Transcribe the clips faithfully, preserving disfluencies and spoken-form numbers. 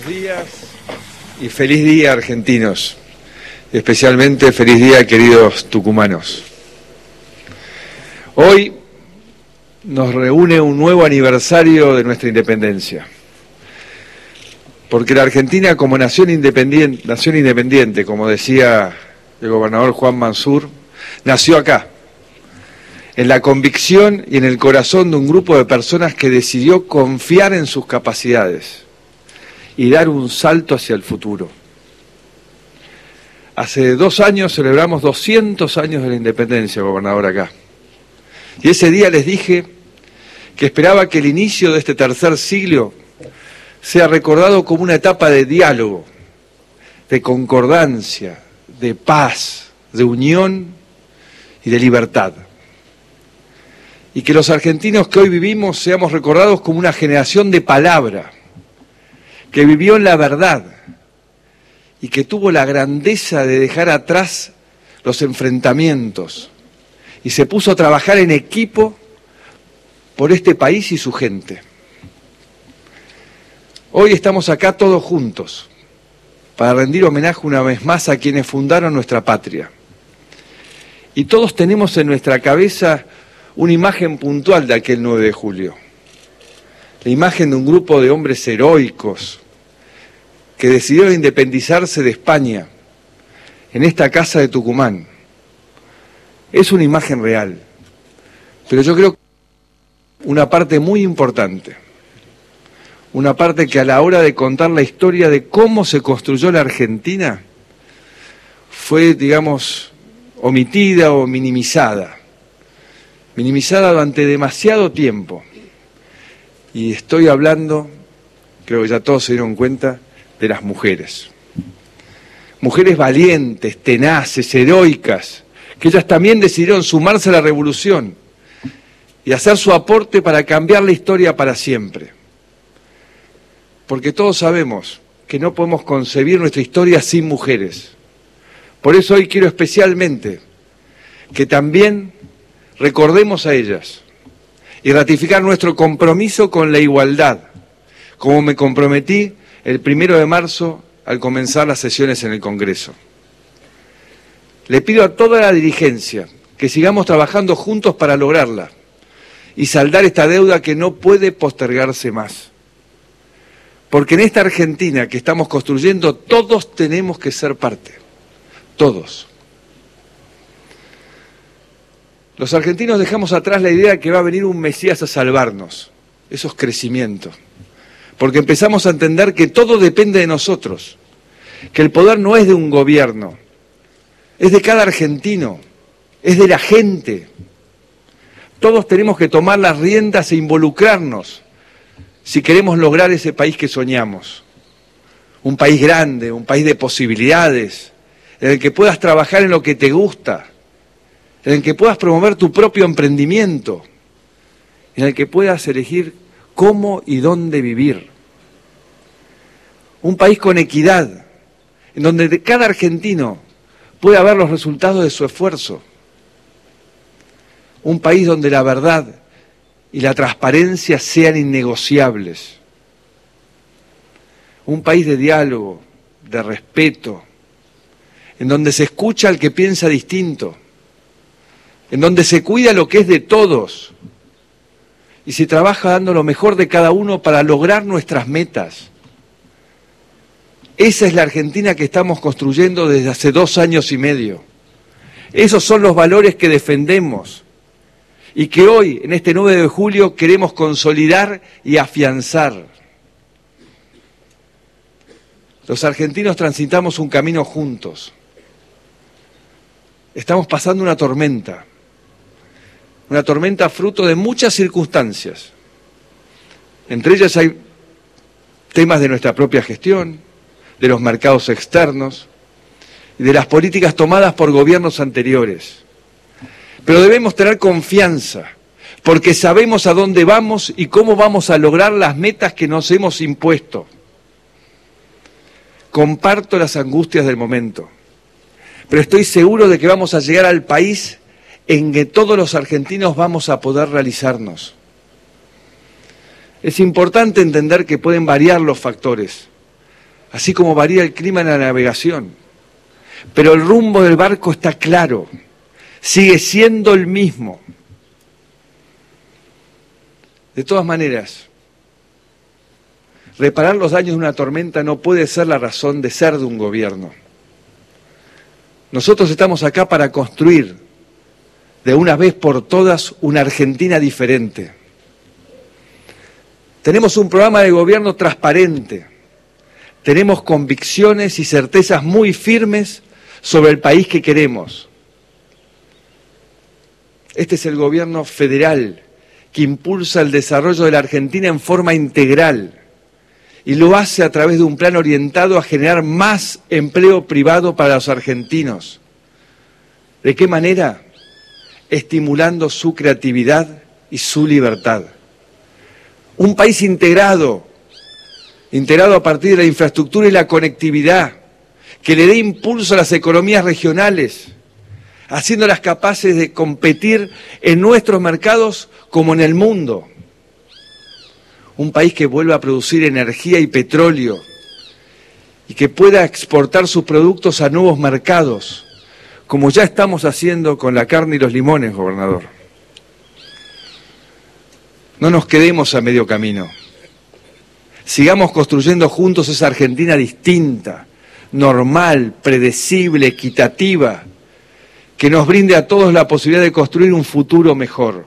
Buenos días y feliz día, argentinos. Especialmente feliz día, queridos tucumanos. Hoy nos reúne un nuevo aniversario de nuestra independencia. Porque la Argentina, como nación independiente, nación independiente, como decía el gobernador Juan Mansur, nació acá, en la convicción y en el corazón de un grupo de personas que decidió confiar en sus capacidades y dar un salto hacia el futuro. Hace dos años celebramos doscientos años de la independencia, gobernador, acá. Y ese día les dije que esperaba que el inicio de este tercer siglo sea recordado como una etapa de diálogo, de concordancia, de paz, de unión y de libertad. Y que los argentinos que hoy vivimos seamos recordados como una generación de palabra, que vivió en la verdad y que tuvo la grandeza de dejar atrás los enfrentamientos y se puso a trabajar en equipo por este país y su gente. Hoy estamos acá todos juntos para rendir homenaje una vez más a quienes fundaron nuestra patria. Y todos tenemos en nuestra cabeza una imagen puntual de aquel nueve de julio. La imagen de un grupo de hombres heroicos que decidieron independizarse de España en esta casa de Tucumán. Es una imagen real, pero yo creo que una parte muy importante, una parte que a la hora de contar la historia de cómo se construyó la Argentina fue, digamos, omitida o minimizada. Minimizada durante demasiado tiempo. Y estoy hablando, creo que ya todos se dieron cuenta, de las mujeres. Mujeres valientes, tenaces, heroicas, que ellas también decidieron sumarse a la revolución y hacer su aporte para cambiar la historia para siempre. Porque todos sabemos que no podemos concebir nuestra historia sin mujeres. Por eso hoy quiero especialmente que también recordemos a ellas y ratificar nuestro compromiso con la igualdad, como me comprometí el primero de marzo al comenzar las sesiones en el Congreso. Le pido a toda la dirigencia que sigamos trabajando juntos para lograrla y saldar esta deuda que no puede postergarse más. Porque en esta Argentina que estamos construyendo todos tenemos que ser parte, todos. Los argentinos dejamos atrás la idea de que va a venir un Mesías a salvarnos. Eso es crecimiento. Porque empezamos a entender que todo depende de nosotros. Que el poder no es de un gobierno. Es de cada argentino. Es de la gente. Todos tenemos que tomar las riendas e involucrarnos si queremos lograr ese país que soñamos. Un país grande, un país de posibilidades, en el que puedas trabajar en lo que te gusta, en el que puedas promover tu propio emprendimiento, en el que puedas elegir cómo y dónde vivir. Un país con equidad, en donde cada argentino pueda ver los resultados de su esfuerzo. Un país donde la verdad y la transparencia sean innegociables. Un país de diálogo, de respeto, en donde se escucha al que piensa distinto, en donde se cuida lo que es de todos y se trabaja dando lo mejor de cada uno para lograr nuestras metas. Esa es la Argentina que estamos construyendo desde hace dos años y medio. Esos son los valores que defendemos y que hoy, en este nueve de julio, queremos consolidar y afianzar. Los argentinos transitamos un camino juntos. Estamos pasando una tormenta. Una tormenta fruto de muchas circunstancias. Entre ellas hay temas de nuestra propia gestión, de los mercados externos y de las políticas tomadas por gobiernos anteriores. Pero debemos tener confianza, porque sabemos a dónde vamos y cómo vamos a lograr las metas que nos hemos impuesto. Comparto las angustias del momento, pero estoy seguro de que vamos a llegar al país en que todos los argentinos vamos a poder realizarnos. Es importante entender que pueden variar los factores, así como varía el clima en la navegación. Pero el rumbo del barco está claro, sigue siendo el mismo. De todas maneras, reparar los daños de una tormenta no puede ser la razón de ser de un gobierno. Nosotros estamos acá para construir de una vez por todas una Argentina diferente. Tenemos un programa de gobierno transparente, tenemos convicciones y certezas muy firmes sobre el país que queremos. Este es el gobierno federal que impulsa el desarrollo de la Argentina en forma integral y lo hace a través de un plan orientado a generar más empleo privado para los argentinos. ¿De qué manera? Estimulando su creatividad y su libertad. Un país integrado, integrado a partir de la infraestructura y la conectividad, que le dé impulso a las economías regionales, haciéndolas capaces de competir en nuestros mercados como en el mundo. Un país que vuelva a producir energía y petróleo y que pueda exportar sus productos a nuevos mercados, como ya estamos haciendo con la carne y los limones, gobernador. No nos quedemos a medio camino. Sigamos construyendo juntos esa Argentina distinta, normal, predecible, equitativa, que nos brinde a todos la posibilidad de construir un futuro mejor.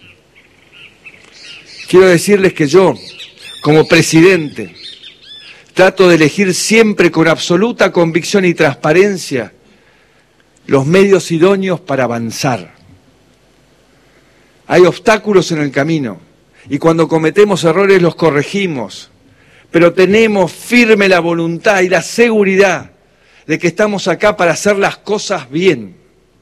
Quiero decirles que yo, como presidente, trato de elegir siempre con absoluta convicción y transparencia los medios idóneos para avanzar. Hay obstáculos en el camino y cuando cometemos errores los corregimos, pero tenemos firme la voluntad y la seguridad de que estamos acá para hacer las cosas bien.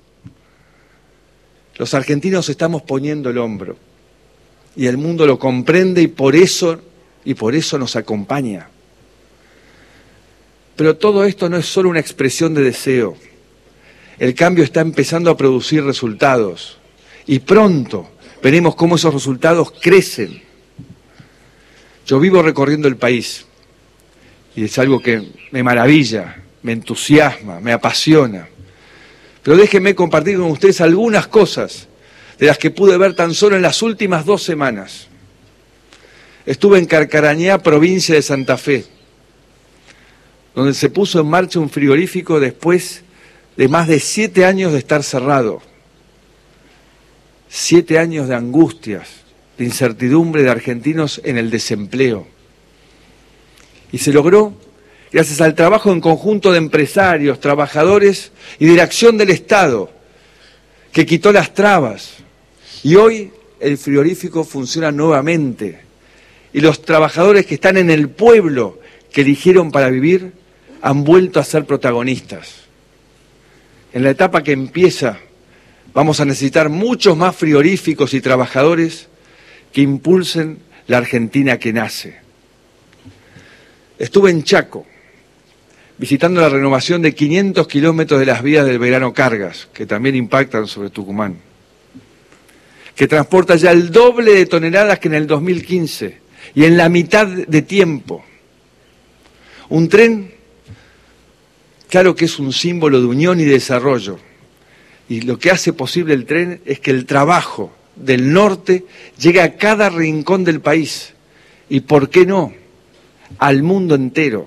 Los argentinos estamos poniendo el hombro y el mundo lo comprende y por eso, y por eso nos acompaña. Pero todo esto no es solo una expresión de deseo. El cambio está empezando a producir resultados y pronto veremos cómo esos resultados crecen. Yo vivo recorriendo el país y es algo que me maravilla, me entusiasma, me apasiona. Pero déjenme compartir con ustedes algunas cosas de las que pude ver tan solo en las últimas dos semanas. Estuve en Carcarañá, provincia de Santa Fe, donde se puso en marcha un frigorífico después de más de siete años de estar cerrado. Siete años de angustias, de incertidumbre de argentinos en el desempleo. Y se logró gracias al trabajo en conjunto de empresarios, trabajadores y de la acción del Estado, que quitó las trabas. Y hoy el frigorífico funciona nuevamente. Y los trabajadores que están en el pueblo que eligieron para vivir han vuelto a ser protagonistas. En la etapa que empieza, vamos a necesitar muchos más frigoríficos y trabajadores que impulsen la Argentina que nace. Estuve en Chaco, visitando la renovación de quinientos kilómetros de las vías del Belgrano Cargas, que también impactan sobre Tucumán, que transporta ya el doble de toneladas que en el dos mil quince y en la mitad de tiempo. Un tren, claro que es un símbolo de unión y desarrollo, y lo que hace posible el tren es que el trabajo del norte llegue a cada rincón del país, y ¿por qué no?, al mundo entero.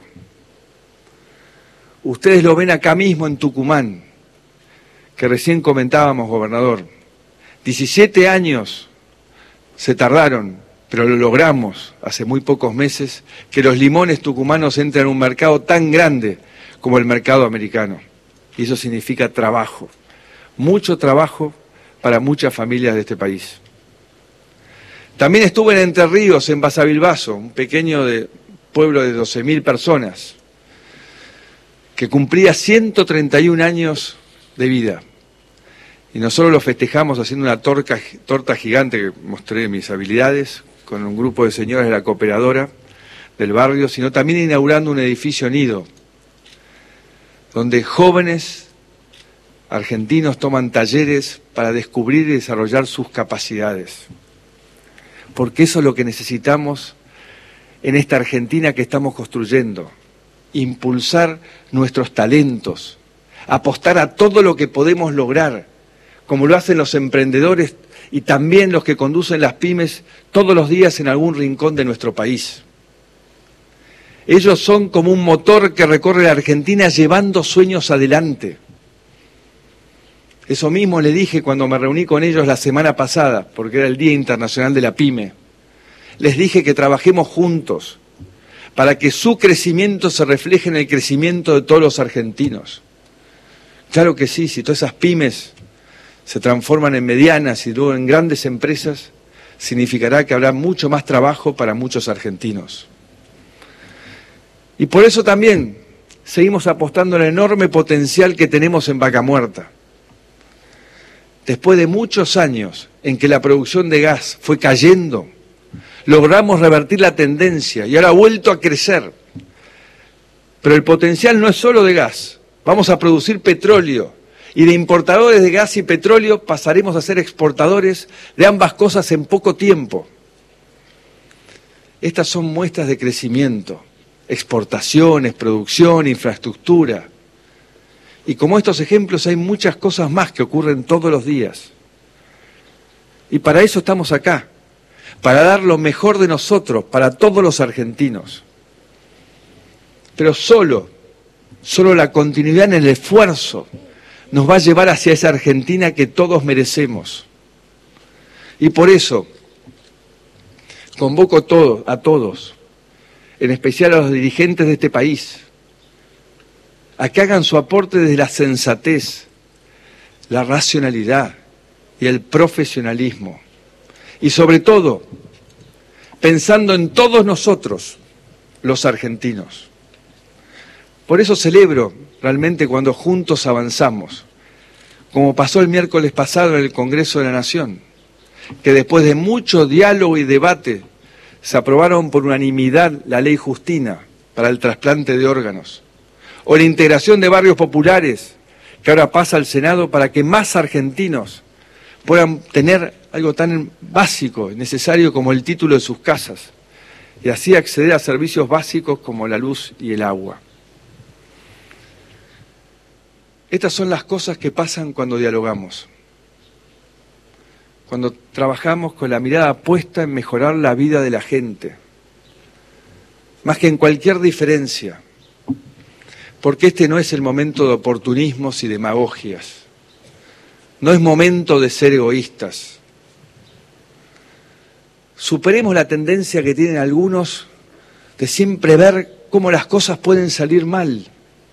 Ustedes lo ven acá mismo en Tucumán, que recién comentábamos, gobernador. diecisiete años se tardaron, pero lo logramos hace muy pocos meses, que los limones tucumanos entren en un mercado tan grande como el mercado americano. Y eso significa trabajo, mucho trabajo para muchas familias de este país. También estuve en Entre Ríos, en Basavilbaso, un pequeño de, pueblo de doce mil personas, que cumplía ciento treinta y un años de vida. Y nosotros lo festejamos haciendo una torta, torta gigante, que mostré mis habilidades, con un grupo de señoras de la cooperadora del barrio, sino también inaugurando un edificio nido, donde jóvenes argentinos toman talleres para descubrir y desarrollar sus capacidades. Porque eso es lo que necesitamos en esta Argentina que estamos construyendo. impulsar nuestros talentos, apostar a todo lo que podemos lograr, como lo hacen los emprendedores y también los que conducen las pymes todos los días en algún rincón de nuestro país. Ellos son como un motor que recorre la Argentina llevando sueños adelante. Eso mismo le dije cuando me reuní con ellos la semana pasada, porque era el Día Internacional de la Pyme. Les dije que trabajemos juntos para que su crecimiento se refleje en el crecimiento de todos los argentinos. Claro que sí, si todas esas pymes se transforman en medianas y luego en grandes empresas, significará que habrá mucho más trabajo para muchos argentinos. Y por eso también seguimos apostando en el enorme potencial que tenemos en Vaca Muerta. Después de muchos años en que la producción de gas fue cayendo, logramos revertir la tendencia y ahora ha vuelto a crecer. Pero el potencial no es solo de gas. Vamos a producir petróleo y de importadores de gas y petróleo pasaremos a ser exportadores de ambas cosas en poco tiempo. Estas son muestras de crecimiento, exportaciones, producción, infraestructura. Y como estos ejemplos hay muchas cosas más que ocurren todos los días. Y para eso estamos acá, para dar lo mejor de nosotros, para todos los argentinos. Pero solo, solo la continuidad en el esfuerzo nos va a llevar hacia esa Argentina que todos merecemos. Y por eso convoco todo, a todos, en especial a los dirigentes de este país, a que hagan su aporte desde la sensatez, la racionalidad y el profesionalismo. Y sobre todo, pensando en todos nosotros, los argentinos. Por eso celebro realmente cuando juntos avanzamos, como pasó el miércoles pasado en el Congreso de la Nación, que después de mucho diálogo y debate se aprobaron por unanimidad la Ley Justina para el trasplante de órganos, o la integración de barrios populares, que ahora pasa al Senado para que más argentinos puedan tener algo tan básico y necesario como el título de sus casas, y así acceder a servicios básicos como la luz y el agua. Estas son las cosas que pasan cuando dialogamos, cuando trabajamos con la mirada puesta en mejorar la vida de la gente, más que en cualquier diferencia, porque este no es el momento de oportunismos y demagogias, no es momento de ser egoístas. Superemos la tendencia que tienen algunos de siempre ver cómo las cosas pueden salir mal.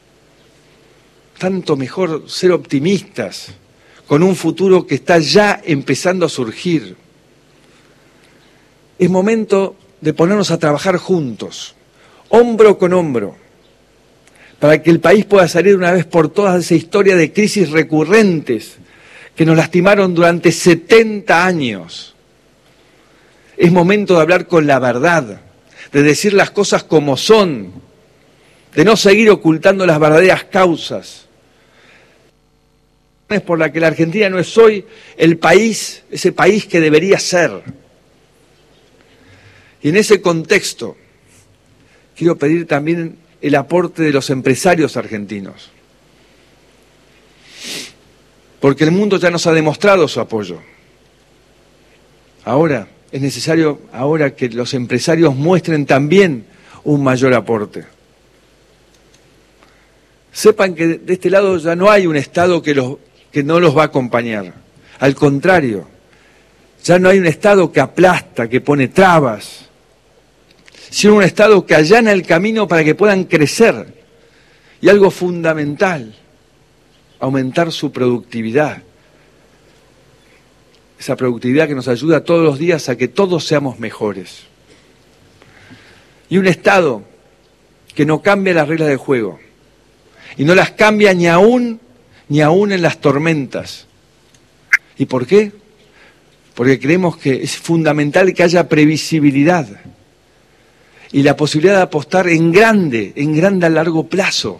Tanto mejor ser optimistas con un futuro que está ya empezando a surgir. Es momento de ponernos a trabajar juntos, hombro con hombro, para que el país pueda salir una vez por todas de esa historia de crisis recurrentes que nos lastimaron durante setenta años. Es momento de hablar con la verdad, de decir las cosas como son, de no seguir ocultando las verdaderas causas. Es por la que la Argentina no es hoy el país, ese país que debería ser. Y en ese contexto quiero pedir también el aporte de los empresarios argentinos, porque el mundo ya nos ha demostrado su apoyo. Ahora es necesario ahora que los empresarios muestren también un mayor aporte. Sepan que de este lado ya no hay un Estado que, los, que no los va a acompañar. Al contrario, ya no hay un Estado que aplasta, que pone trabas, sino un Estado que allana el camino para que puedan crecer. Y algo fundamental, aumentar su productividad. Esa productividad que nos ayuda todos los días a que todos seamos mejores. Y un Estado que no cambia las reglas del juego. Y no las cambia ni aún, ni aún en las tormentas. ¿Y por qué? Porque creemos que es fundamental que haya previsibilidad y la posibilidad de apostar en grande, en grande a largo plazo.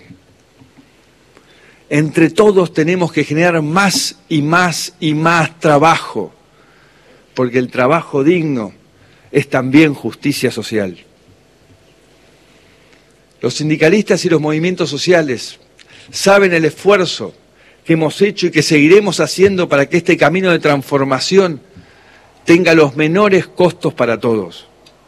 Entre todos tenemos que generar más y más y más trabajo, porque el trabajo digno es también justicia social. Los sindicalistas y los movimientos sociales saben el esfuerzo que hemos hecho y que seguiremos haciendo para que este camino de transformación tenga los menores costos para todos.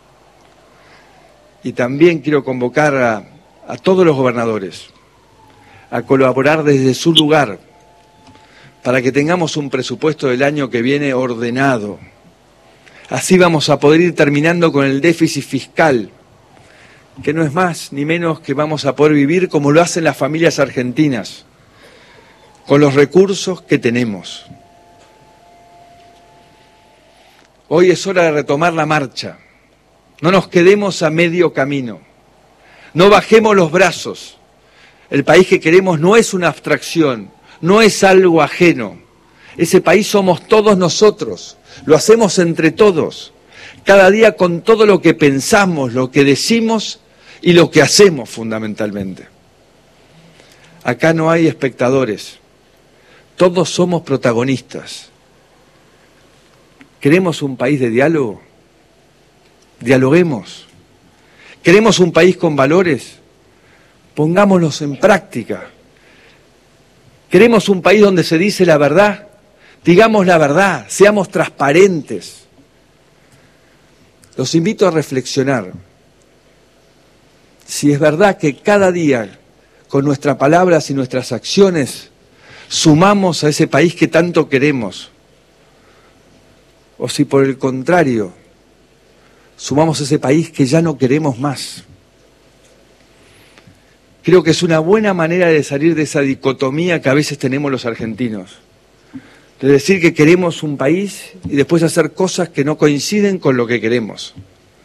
Y también quiero convocar a, a todos los gobernadores a colaborar desde su lugar para que tengamos un presupuesto del año que viene ordenado. Así vamos a poder ir terminando con el déficit fiscal, que no es más ni menos que vamos a poder vivir como lo hacen las familias argentinas, con los recursos que tenemos. Hoy es hora de retomar la marcha. No nos quedemos a medio camino. No bajemos los brazos. El país que queremos no es una abstracción, no es algo ajeno. Ese país somos todos nosotros. Lo hacemos entre todos. Cada día con todo lo que pensamos, lo que decimos y lo que hacemos fundamentalmente. Acá no hay espectadores. Todos somos protagonistas. ¿Queremos un país de diálogo? Dialoguemos. ¿Queremos un país con valores? Pongámoslos en práctica. ¿Queremos un país donde se dice la verdad? Digamos la verdad, seamos transparentes. Los invito a reflexionar. Si es verdad que cada día, con nuestras palabras y nuestras acciones, sumamos a ese país que tanto queremos, o si por el contrario, sumamos a ese país que ya no queremos más. Creo que es una buena manera de salir de esa dicotomía que a veces tenemos los argentinos. De decir que queremos un país y después hacer cosas que no coinciden con lo que queremos.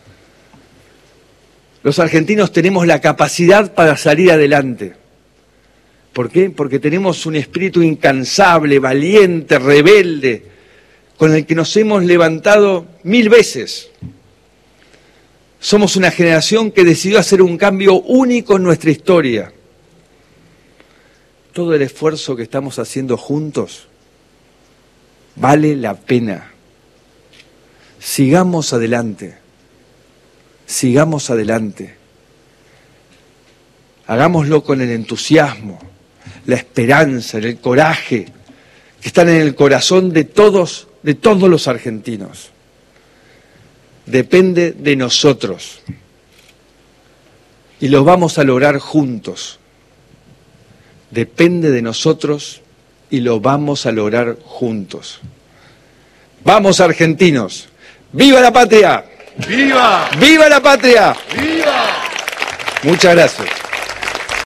Los argentinos tenemos la capacidad para salir adelante. ¿Por qué? Porque tenemos un espíritu incansable, valiente, rebelde, con el que nos hemos levantado mil veces. Somos una generación que decidió hacer un cambio único en nuestra historia. Todo el esfuerzo que estamos haciendo juntos vale la pena. Sigamos adelante. Sigamos adelante. Hagámoslo con el entusiasmo, la esperanza, el coraje que están en el corazón de todos, de todos los argentinos. Depende de nosotros y lo vamos a lograr juntos. Depende de nosotros y lo vamos a lograr juntos. ¡Vamos, argentinos! ¡Viva la patria! ¡Viva! ¡Viva la patria! ¡Viva! Muchas gracias.